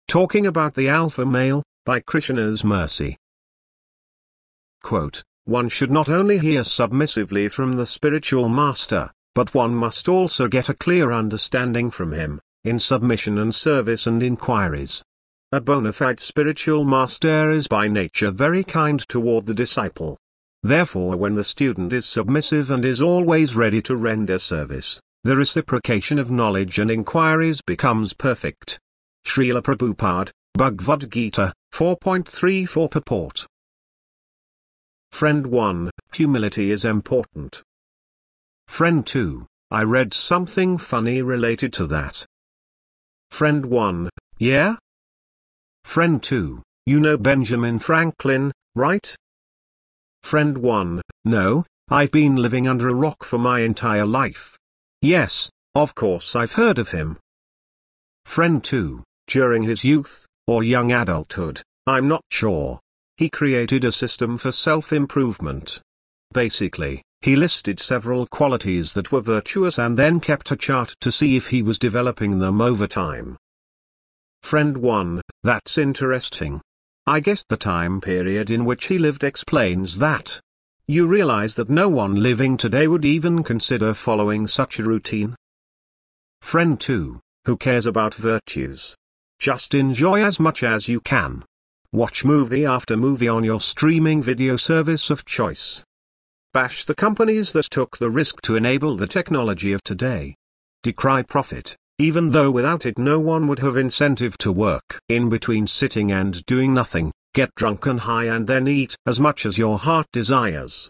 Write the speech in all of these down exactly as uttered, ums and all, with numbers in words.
Talking about the alpha male, by Krishna's mercy. Quote, one should not only hear submissively from the spiritual master, but one must also get a clear understanding from him, in submission and service and inquiries. A bona fide spiritual master is by nature very kind toward the disciple. Therefore when the student is submissive and is always ready to render service, the reciprocation of knowledge and inquiries becomes perfect. Srila Prabhupada, Bhagavad Gita, four point three four Purport. Friend one, humility is important. Friend two, I read something funny related to that. Friend one, yeah? Friend two, you know Benjamin Franklin, right? Friend one, no, I've been living under a rock for my entire life. Yes, of course I've heard of him. Friend two, during his youth, or young adulthood, I'm not sure. He created a system for self-improvement. Basically, he listed several qualities that were virtuous and then kept a chart to see if he was developing them over time. Friend one, that's interesting. I guess the time period in which he lived explains that. You realize that no one living today would even consider following such a routine? Friend two, who cares about virtues? Just enjoy as much as you can. Watch movie after movie on your streaming video service of choice. Bash the companies that took the risk to enable the technology of today. Decry profit, even though without it no one would have incentive to work. In between sitting and doing nothing, get drunk and high and then eat as much as your heart desires.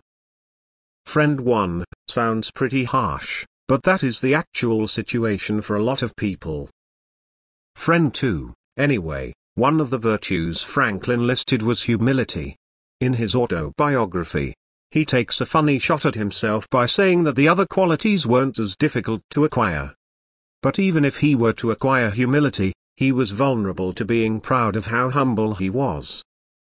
Friend one, sounds pretty harsh, but that is the actual situation for a lot of people. Friend two, anyway, one of the virtues Franklin listed was humility. In his autobiography, he takes a funny shot at himself by saying that the other qualities weren't as difficult to acquire. But even if he were to acquire humility, he was vulnerable to being proud of how humble he was.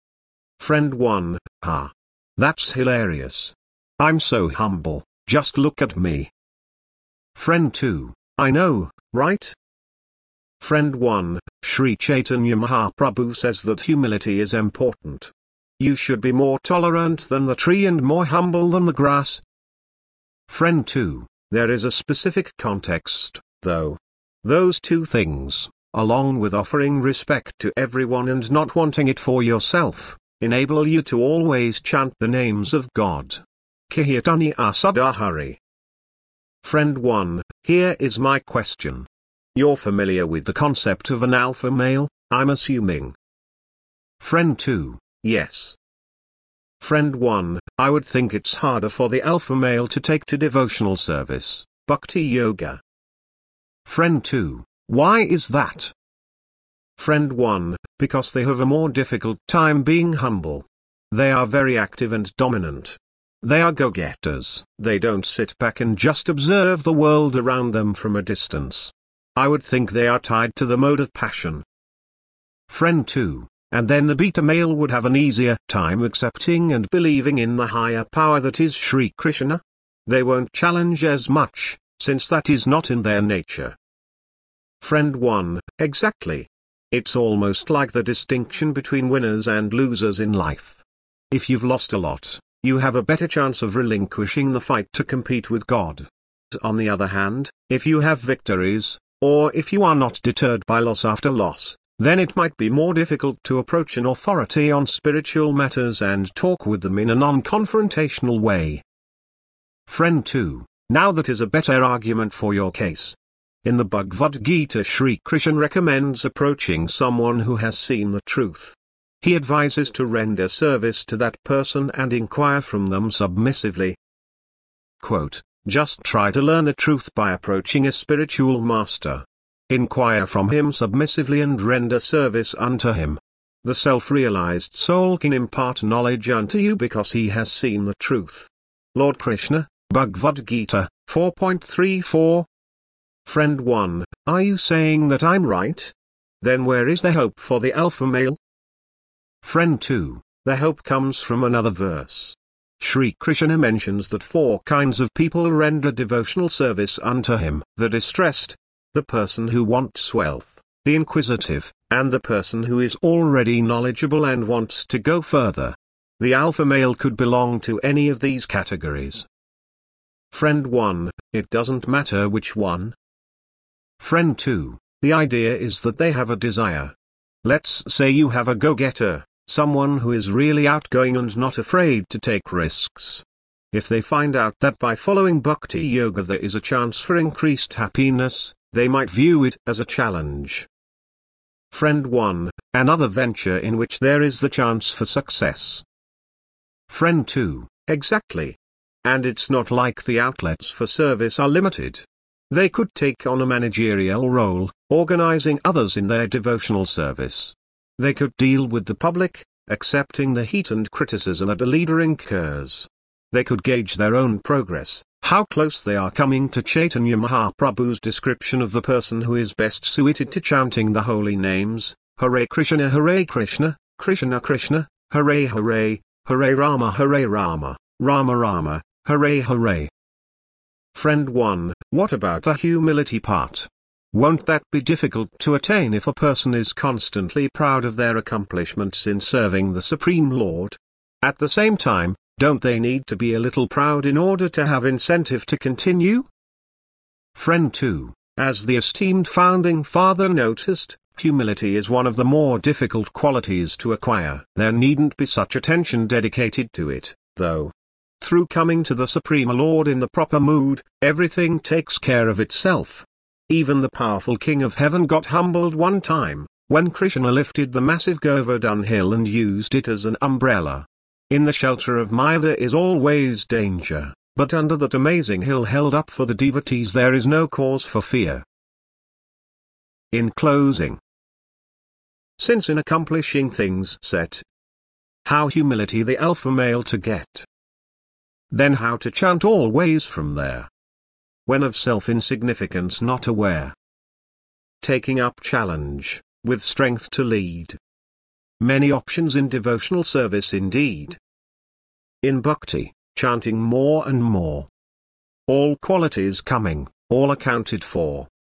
Friend one, ha. That's hilarious. I'm so humble, just look at me. Friend two, I know, right? Friend one, Sri Chaitanya Mahaprabhu says that humility is important. You should be more tolerant than the tree and more humble than the grass. Friend two, there is a specific context, though. Those two things, along with offering respect to everyone and not wanting it for yourself, enable you to always chant the names of God. Kirtaniya Sadahari. Friend one, here is my question. You're familiar with the concept of an alpha male, I'm assuming. Friend two, yes. Friend one, I would think it's harder for the alpha male to take to devotional service, bhakti yoga. Friend two, why is that? Friend one, because they have a more difficult time being humble. They are very active and dominant. They are go-getters. They don't sit back and just observe the world around them from a distance. I would think they are tied to the mode of passion. Friend two, and then the beta male would have an easier time accepting and believing in the higher power that is Sri Krishna. They won't challenge as much, since that is not in their nature. Friend one, exactly. It's almost like the distinction between winners and losers in life. If you've lost a lot, you have a better chance of relinquishing the fight to compete with God. On the other hand, if you have victories, or if you are not deterred by loss after loss, then it might be more difficult to approach an authority on spiritual matters and talk with them in a non-confrontational way. Friend two, now that is a better argument for your case. In the Bhagavad Gita, Sri Krishna recommends approaching someone who has seen the truth. He advises to render service to that person and inquire from them submissively. Quote, just try to learn the truth by approaching a spiritual master. Inquire from him submissively and render service unto him. The self-realized soul can impart knowledge unto you because he has seen the truth. Lord Krishna, Bhagavad Gita, four point three four. Friend one, are you saying that I'm right? Then where is the hope for the alpha male? Friend two, the hope comes from another verse. Sri Krishna mentions that four kinds of people render devotional service unto him: the distressed, the person who wants wealth, the inquisitive, and the person who is already knowledgeable and wants to go further. The alpha male could belong to any of these categories. Friend one, it doesn't matter which one. Friend two, the idea is that they have a desire. Let's say you have a go-getter, someone who is really outgoing and not afraid to take risks. If they find out that by following Bhakti Yoga there is a chance for increased happiness, they might view it as a challenge. Friend one, another venture in which there is the chance for success. Friend two, exactly. And it's not like the outlets for service are limited. They could take on a managerial role, organizing others in their devotional service. They could deal with the public, accepting the heat and criticism that a leader incurs. They could gauge their own progress, how close they are coming to Chaitanya Mahaprabhu's description of the person who is best suited to chanting the holy names, Hare Krishna Hare Krishna, Krishna Krishna, Hare Hare, Hare Rama Hare Rama, Rama Rama, Hare Hare. Friend one, what about the humility part? Won't that be difficult to attain if a person is constantly proud of their accomplishments in serving the Supreme Lord? At the same time, don't they need to be a little proud in order to have incentive to continue? Friend two, as the esteemed founding father noticed, humility is one of the more difficult qualities to acquire. There needn't be such attention dedicated to it, though. Through coming to the Supreme Lord in the proper mood, everything takes care of itself. Even the powerful King of Heaven got humbled one time, when Krishna lifted the massive Govardhan hill and used it as an umbrella. In the shelter of Maya there is always danger, but under that amazing hill held up for the devotees there is no cause for fear. In closing, since in accomplishing things set, how humility the alpha male to get, then how to chant always from there, when of self-insignificance not aware, taking up challenge, with strength to lead. Many options in devotional service indeed. In bhakti, chanting more and more. All qualities coming, all accounted for.